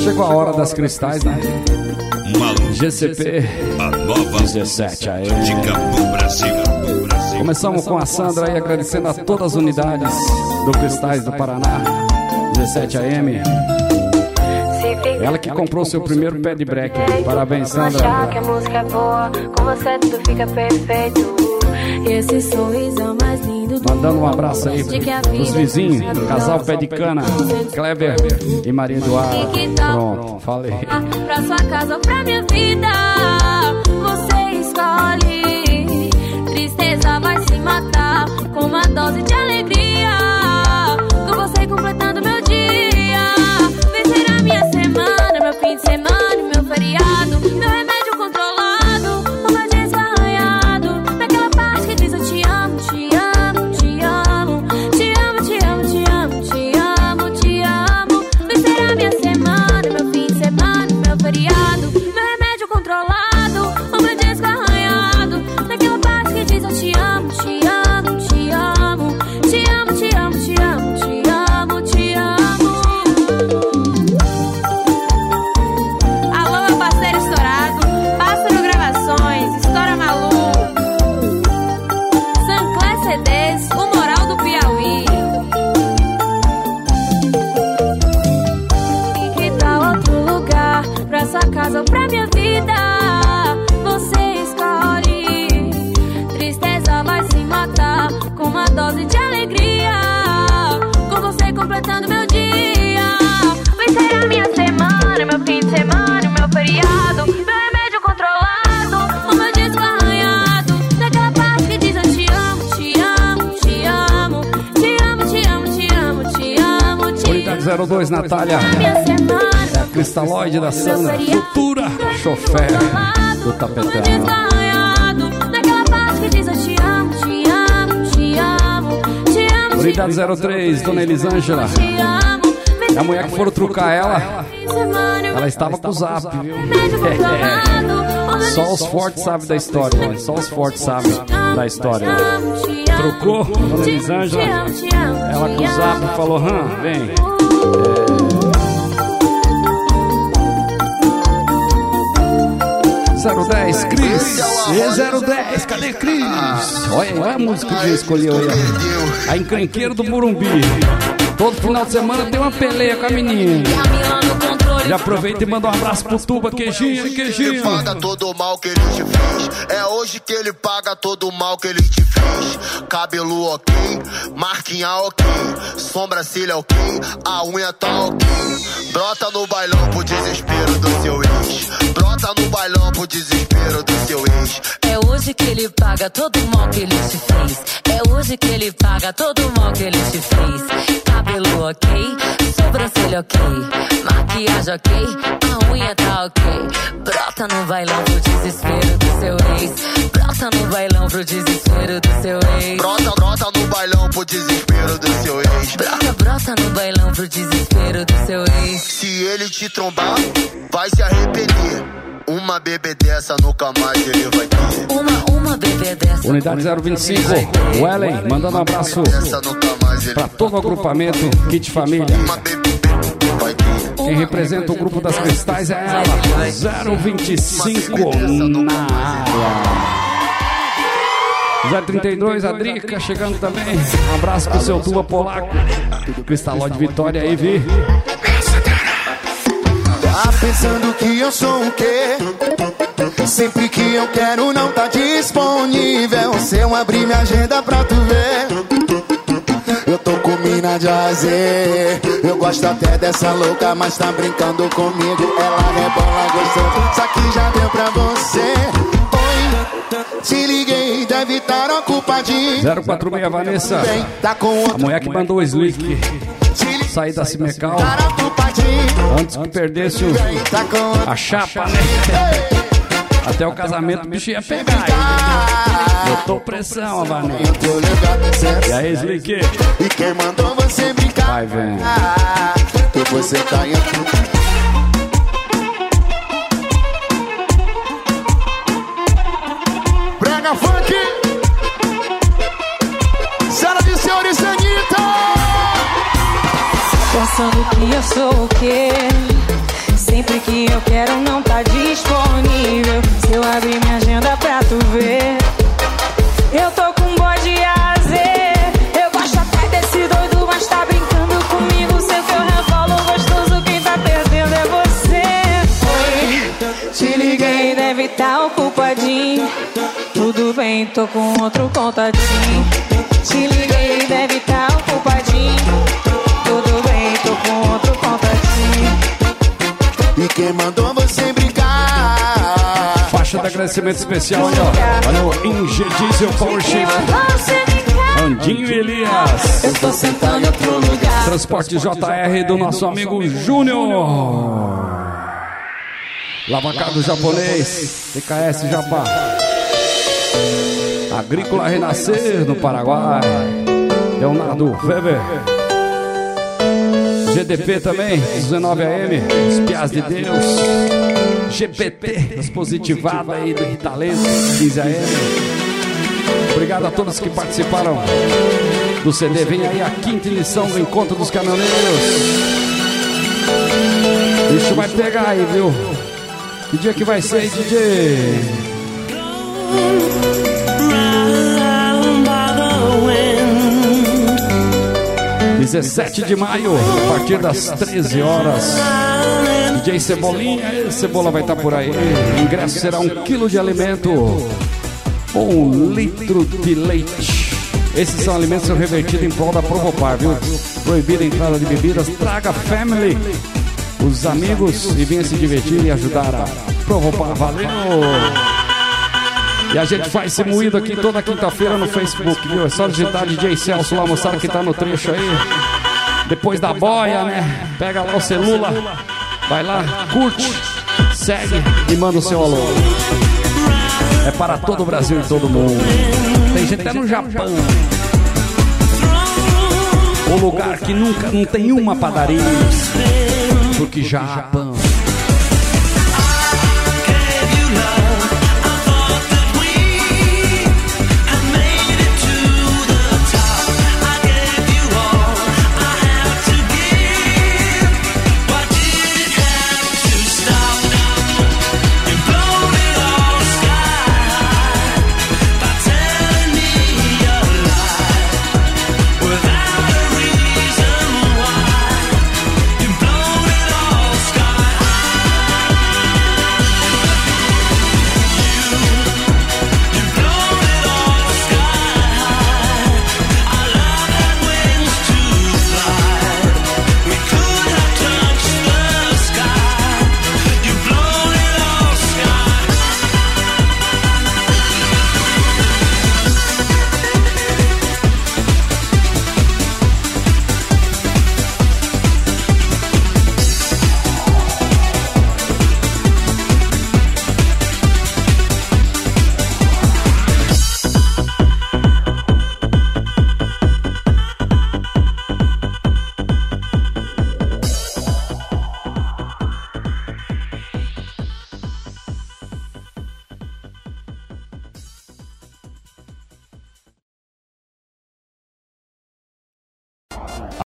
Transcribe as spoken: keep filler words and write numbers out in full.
Chegou a hora das cristais, né? Malu. G C P, a nova dezessete A M. de Campo Brasil. Começamos com a Sandra aí agradecendo a todas as unidades do Cristais do Paraná, dezessete A M. Ela que comprou seu primeiro pé de break. Parabéns, Sandra. Achar que a música é boa, com você tudo fica perfeito. Esse sorriso mais lindo do Mandando um abraço aí pros vizinhos, casal Pé de Cana, Kleber e Maria Eduarda. Pronto, falei. Pra sua casa ou pra minha vida, você escolhe. Tristeza vai se matar com uma dose de alegria. Com você completando meu dia. Vencer a minha semana, meu fim de semana, meu feriado, meu remédio controlado, o meu dia esbarranhado. Naquela parte que diz eu te amo, te amo, te amo, te amo, te amo, te amo, te amo, te amo. Vencer a minha semana, meu fim de semana, meu feriado, meu remédio controlado, o meu dia esbarranhado. Naquela parte que diz eu te amo, te amo, te amo, te amo, te amo, te amo, te amo, te amo. Alô, meu parceiro estourado, Pássaro Gravações, Estoura Malu, Sancler C Ds, o Moral do Piauí. E que tal outro lugar, pra sua casa ou pra minha vida? Você escolhe. Tristeza vai se matar com uma dose de alegria. Com você completando meu dia. Vencer a minha semana, meu fim de semana, meu feriado, meu remédio controlado, o meu disco arranhado. Naquela parte que diz eu te amo, te amo, te amo, te amo, te amo, te amo, te amo, te amo. Unidade zero dois, Natália. Minha semana, Cristalóide da Sandra, futura chofer do Tapetão. naquela parte que diz eu te amo, te amo, te amo, te amo. Unidade zero três, Dona Elisângela. E a mulher que foram trucar ela, ela estava com o zap, viu? É, é. Só os fortes sabem da história, né? Só os fortes sabem da história. Trocou, Dona Elisângela, ela com o zap falou, hã, vem. É... zero dez, Cris. E zero dez, cadê Cris? Olha, olha a música que ele escolheu aí. A encrenqueira do Morumbi. Todo final de semana tem uma peleia com a menina. Já aproveita e manda um abraço pro Tuba, queijinho, queijinho. Ele paga todo o mal que ele te fez. É hoje que ele paga todo o mal que ele te fez. Cabelo ok, marquinha ok, sobrancelha ok, a unha tá ok. Brota no bailão pro desespero do seu ex. Brota no bailão pro desespero do seu ex. É hoje que ele paga todo o mal que ele te fez. É hoje que ele paga todo o mal que ele te fez. Cabelo ok, sobrancelha ok, maquiagem ok, a unha tá ok. Brota no bailão pro desespero do seu ex. Brota no bailão pro desespero do seu ex. Brota, brota no bailão pro desespero do seu ex. Brota, brota no bailão pro desespero do seu ex. Se ele te trombar, vai se arrepender. Uma bebê dessa nunca mais ele vai ter. Uma, uma bebê dessa. Unidade zero vinte e cinco, Wellen, mandando um abraço pra todo o agrupamento Kit Família. Quem representa o grupo das Cristais é ela, zero vinte e cinco na área. zero trinta e dois, a Drica chegando também. Um abraço pro seu Tuba Polaco. Cristalóide Vitória aí, Vi. Tá pensando que eu sou o quê? Sempre que eu quero não tá disponível. Se eu abrir minha agenda pra tu ver, eu tô com mina de azer. Eu gosto até dessa louca, mas tá brincando comigo. Ela rebola gostoso, isso aqui já deu pra você. Oi, te liguei, deve estar ocupadinho. zero quatro seis, Vanessa. Tá com a mulher que mandou o Slick sair da Cimecal antes que perdesse o, a chapa, né? Até o casamento o bicho ia pegar. Botou pressão, Vanessa. E aí, Slick? E quem mandou você brincar? Vai, vem. Que você tá aqui. Brega Funk. Senhoras e senhores, Anitta. Pensando que eu sou o quê? Sempre que eu quero não tá disponível. Se eu abrir minha agenda pra tu ver, eu tô com um bode a azer. Eu gosto até desse doido, mas tá brincando comigo. Sei que eu revolo gostoso, quem tá perdendo é você. Oi, te liguei, deve tá ocupadinho. Tudo bem, tô com outro contatinho. Te liguei, deve tá ocupadinho. Tudo bem, tô com outro contatinho. E quem mandou você brincar? Faixa de agradecimento especial aí, ó. Valeu, Inge Diesel Power Chip. Andinho e Elias. Eu tô sentado em outro lugar. Transporte J R do nosso amigo Júnior. Lavacado Japonês. T K S Japá. Agrícola Renascer no Paraguai. Leonardo Weber. G D P também, dezenove A M, Espias de Deus. G P T, as positivadas aí do talento, quinze A M. Obrigado a todos que participaram do C D. Vem aí a quinta edição do Encontro dos Caminhoneiros. Isso vai pegar aí, viu? Que dia que vai ser aí, D J? dezessete de maio, a partir das treze horas. D J Cebolinha, Cebola vai estar por aí. O ingresso será um quilo de alimento ou um litro de leite. Esses são alimentos que são revertidos em prol da Provopar, viu? Proibida a entrada de bebidas. Traga a family, os amigos, e venha se divertir e ajudar a Provopar. Valeu! E a gente faz esse moído aqui toda quinta-feira no Facebook, viu? É só digitar D J Celso lá, moçada que tá no trecho aí. Depois da boia, né? Pega lá o celular, vai lá, curte, segue e manda o seu alô. É para todo o Brasil e todo mundo. Tem gente até no Japão. O lugar que nunca, não tem uma padaria. Porque Japão